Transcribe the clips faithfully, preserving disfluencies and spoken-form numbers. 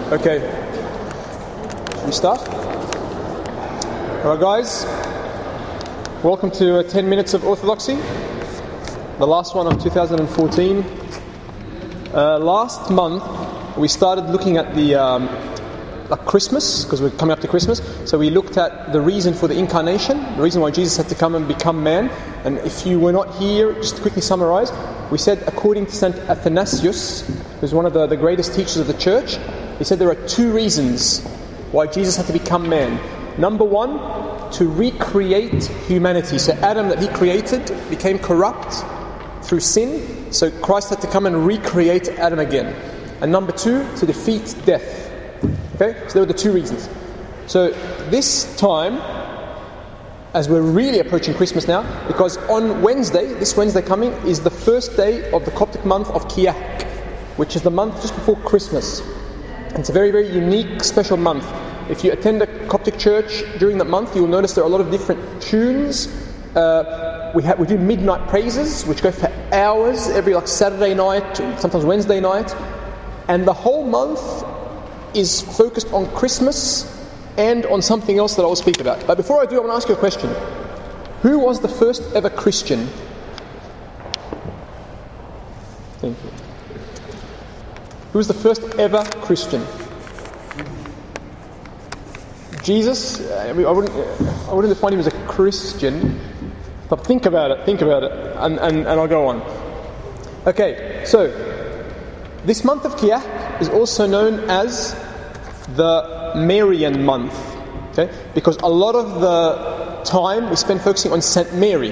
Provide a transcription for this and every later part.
Okay. Should we start? Alright guys, welcome to uh, ten minutes of Orthodoxy, the last one of two thousand fourteen. Uh, last month we started looking at the um, like Christmas, because we're coming up to Christmas, so we looked at the reason for the incarnation, the reason why Jesus had to come and become man. And if you were not here, just to quickly summarize, we said according to Saint Athanasius, who's one of the, the greatest teachers of the church, he said there are two reasons why Jesus had to become man. Number one, to recreate humanity. So Adam that he created became corrupt through sin, so Christ had to come and recreate Adam again. And number two, to defeat death. Okay, so there were the two reasons. So this time, as we're really approaching Christmas now, because on Wednesday, this Wednesday coming, is the first day of the Coptic month of Kiahk, which is the month just before Christmas. And it's a very, very unique, special month. If you attend a Coptic church during that month, you will notice there are a lot of different tunes. Uh, we have we do midnight praises, which go for hours every like Saturday night, sometimes Wednesday night, and the whole month is focused on Christmas and on something else that I will speak about. But before I do, I want to ask you a question. Who was the first ever Christian? Thank you. Who was the first ever Christian? Jesus. I mean, I wouldn't, I wouldn't define him as a Christian, but think about it, think about it, and, and, and I'll go on. Okay, so this month of Kiahk is also known as the Marian month, okay? Because a lot of the time we spend focusing on Saint Mary.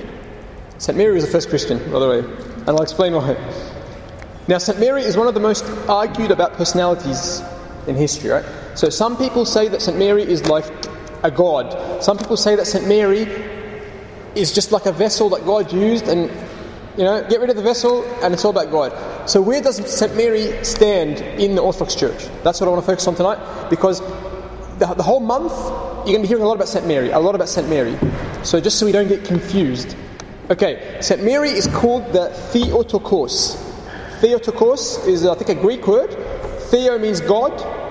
Saint Mary was the first Christian, by the way, and I'll explain why. Now, Saint Mary is one of the most argued about personalities in history, right? So some people say that Saint Mary is like a god. Some people say that Saint Mary is just like a vessel that God used, and you know, get rid of the vessel and it's all about God. So where does Saint Mary stand in the Orthodox Church? That's what I want to focus on tonight, because the, the whole month you're going to be hearing a lot about Saint Mary, a lot about Saint Mary. So just so we don't get confused. Okay, Saint Mary is called the Theotokos. Theotokos is, I think, a Greek word. Theo means God.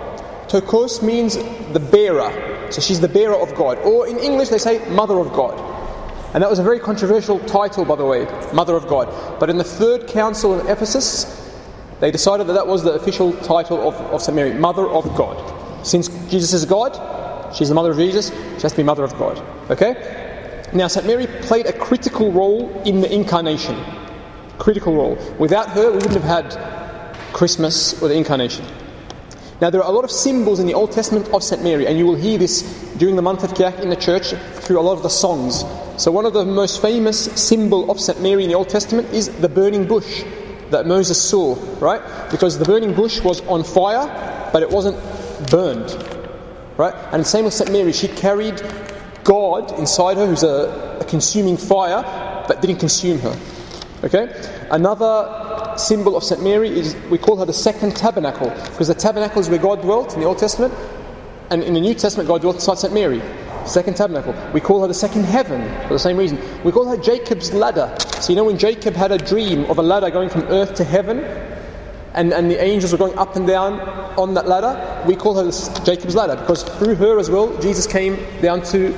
Tokos means the bearer. So she's the bearer of God. Or in English they say Mother of God. And that was a very controversial title, by the way, Mother of God. But in the third council in Ephesus, they decided that that was the official title of, of Saint Mary, Mother of God. Since Jesus is God, she's the mother of Jesus, she has to be Mother of God. Okay? Now, Saint Mary played a critical role in the incarnation. Critical role. Without her, we wouldn't have had Christmas or the incarnation. Now, there are a lot of symbols in the Old Testament of Saint Mary, and you will hear this during the month of Kiahk in the church through a lot of the songs. So one of the most famous symbol of Saint Mary in the Old Testament is the burning bush that Moses saw, right? Because the burning bush was on fire, but it wasn't burned, right? And the same with Saint Mary. She carried God inside her, who's a, a consuming fire, but didn't consume her. Okay? Another symbol of Saint Mary is, we call her the second tabernacle, because the tabernacle is where God dwelt in the Old Testament, and in the New Testament God dwelt inside Saint Mary. Second tabernacle. We call her the second heaven for the same reason. We call her Jacob's ladder. So you know when Jacob had a dream of a ladder going from earth to heaven, and, and the angels were going up and down on that ladder, we call her Jacob's ladder, because through her as well Jesus came down to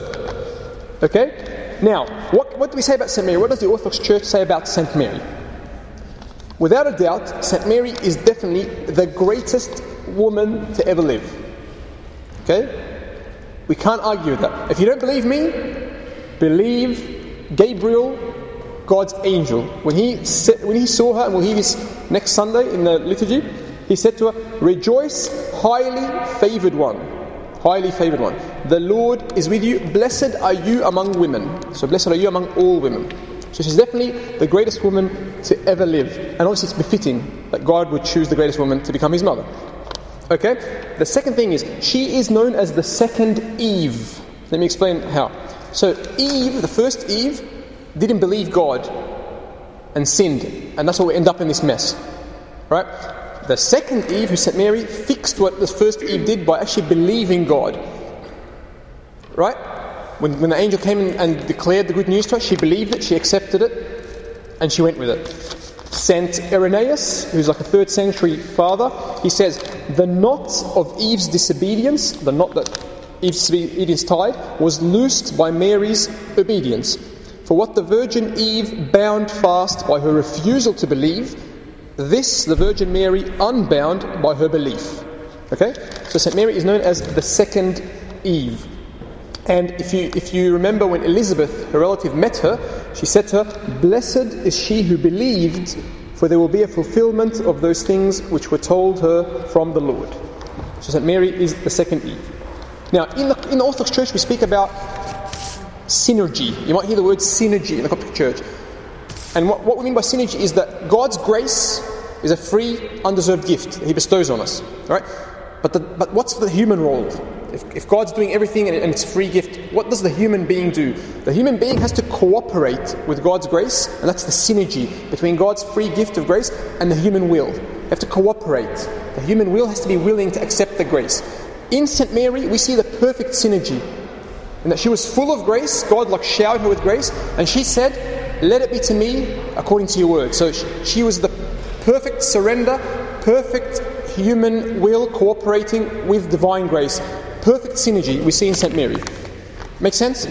earth. Okay? Now, what, what do we say about Saint Mary? What does the Orthodox Church say about Saint Mary? Without a doubt, Saint Mary is definitely the greatest woman to ever live. Okay? We can't argue with that. If you don't believe me, believe Gabriel, God's angel. When he said, when he saw her, and we'll hear this next Sunday in the liturgy, he said to her, "Rejoice, highly favoured one." Highly favoured one. The Lord is with you. Blessed are you among women. So blessed are you among all women. So she's definitely the greatest woman to ever live. And obviously it's befitting that God would choose the greatest woman to become his mother. Okay? The second thing is, she is known as the second Eve. Let me explain how. So Eve, the first Eve, didn't believe God and sinned. And that's why we end up in this mess. Right? The second Eve, who's Saint Mary, fixed what the first Eve did by actually believing God. Right? When, when the angel came in and declared the good news to her, she believed it, she accepted it, and she went with it. Saint Irenaeus, who's like a third century father, he says, the knot of Eve's disobedience, the knot that Eve's disobedience tied, was loosed by Mary's obedience. For what the Virgin Eve bound fast by her refusal to believe, this the Virgin Mary unbound by her belief. Okay? So Saint Mary is known as the second Eve. And if you if you remember when Elizabeth, her relative, met her, she said to her, "Blessed is she who believed, for there will be a fulfillment of those things which were told her from the Lord." So Saint Mary is the second Eve. Now, in the, in the Orthodox Church, we speak about synergy. You might hear the word synergy in the Coptic Church. And what, what we mean by synergy is that God's grace is a free, undeserved gift that He bestows on us. Right? But the, but what's the human role? If, if God's doing everything and, and it's a free gift, what does the human being do? The human being has to cooperate with God's grace, and that's the synergy between God's free gift of grace and the human will. You have to cooperate. The human will has to be willing to accept the grace. In Saint Mary, we see the perfect synergy, in that she was full of grace. God like showered her with grace, and she said, "Let it be to me according to your word." So she, she was the perfect surrender, perfect human will cooperating with divine grace. Perfect synergy we see in Saint Mary. Make sense?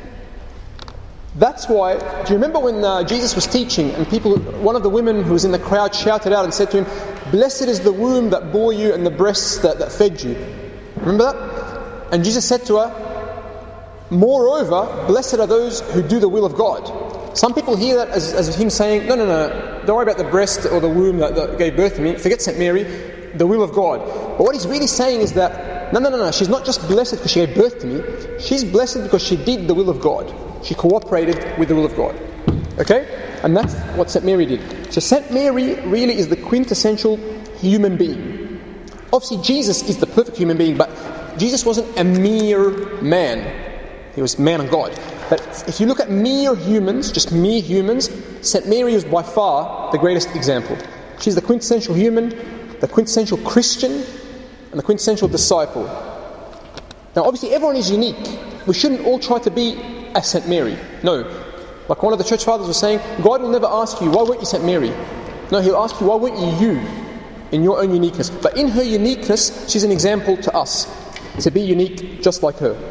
That's why, do you remember when uh, Jesus was teaching and people, one of the women who was in the crowd shouted out and said to him, "Blessed is the womb that bore you and the breasts that, that fed you." Remember that? And Jesus said to her, "Moreover, blessed are those who do the will of God." Some people hear that as, as him saying, no, no, no, don't worry about the breast or the womb that, that gave birth to me. Forget Saint Mary, the will of God. But what he's really saying is that, no, no, no, no, she's not just blessed because she gave birth to me. She's blessed because she did the will of God. She cooperated with the will of God. Okay? And that's what Saint Mary did. So Saint Mary really is the quintessential human being. Obviously, Jesus is the perfect human being, but Jesus wasn't a mere man. He was man and God. But if you look at mere humans, just mere humans, Saint Mary is by far the greatest example. She's the quintessential human, the quintessential Christian, and the quintessential disciple. Now, obviously, everyone is unique. We shouldn't all try to be as Saint Mary. No. Like one of the church fathers was saying, God will never ask you, why weren't you Saint Mary? No, He'll ask you, why weren't you you in your own uniqueness? But in her uniqueness, she's an example to us to be unique just like her.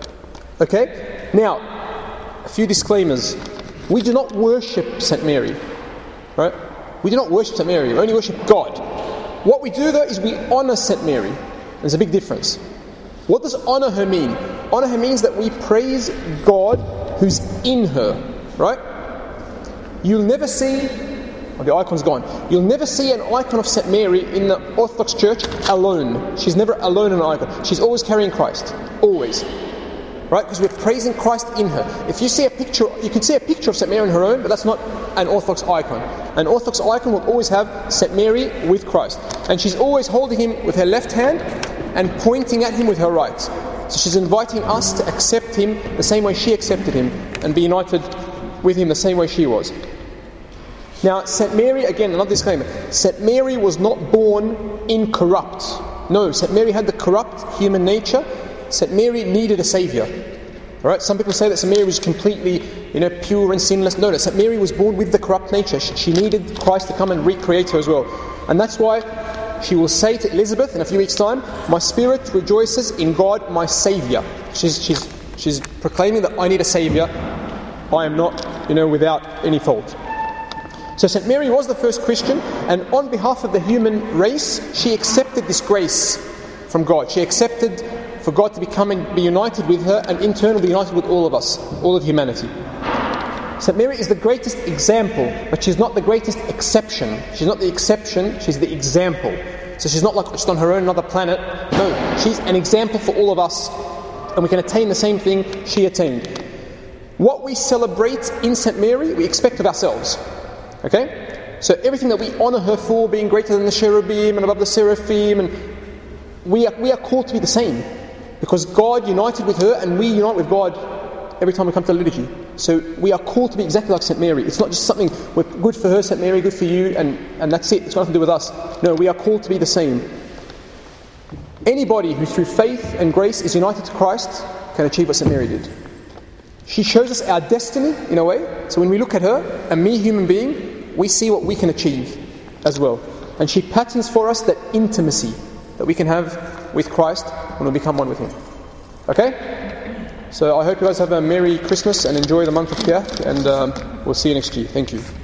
Okay? Now, a few disclaimers. We do not worship Saint Mary. Right? We do not worship Saint Mary. We only worship God. What we do though is we honour Saint Mary. There's a big difference. What does honour her mean? Honour her means that we praise God who's in her. Right? You'll never see, oh, the icon's gone. You'll never see an icon of Saint Mary in the Orthodox Church alone. She's never alone in an icon. She's always carrying Christ. Always. Right? Because we're praising Christ in her. If you see a picture, you can see a picture of Saint Mary on her own, but that's not an Orthodox icon. An Orthodox icon will always have Saint Mary with Christ. And she's always holding him with her left hand and pointing at him with her right. So she's inviting us to accept him the same way she accepted him and be united with him the same way she was. Now, Saint Mary, again, another disclaimer. Saint Mary was not born incorrupt. No, Saint Mary had the corrupt human nature. Saint Mary needed a saviour. All right? Some people say that Saint Mary was completely, you know, pure and sinless. No, no. Saint Mary was born with the corrupt nature. She, she needed Christ to come and recreate her as well. And that's why she will say to Elizabeth in a few weeks' time, "My spirit rejoices in God, my saviour." She's she's she's proclaiming that I need a saviour. I am not, you know, without any fault. So Saint Mary was the first Christian, and on behalf of the human race, she accepted this grace from God. She accepted for God to become and be united with her, and in turn be united with all of us, all of humanity. Saint Mary is the greatest example, but she's not the greatest exception. She's not the exception, she's the example. So she's not like just on her own another planet. No, she's an example for all of us, and we can attain the same thing she attained. What we celebrate in Saint Mary, we expect of ourselves. Okay? So everything that we honour her for, being greater than the cherubim and above the seraphim, and we are, we are called to be the same. Because God united with her, and we unite with God every time we come to the liturgy. So we are called to be exactly like Saint Mary. It's not just something, we're good for her, Saint Mary, good for you, and, and that's it. It's got nothing to do with us. No, we are called to be the same. Anybody who through faith and grace is united to Christ can achieve what Saint Mary did. She shows us our destiny in a way. So when we look at her, a mere human being, we see what we can achieve as well. And she patterns for us that intimacy that we can have with Christ when we become one with Him. Okay? So I hope you guys have a Merry Christmas and enjoy the month of Kiah, and um, we'll see you next year. Thank you.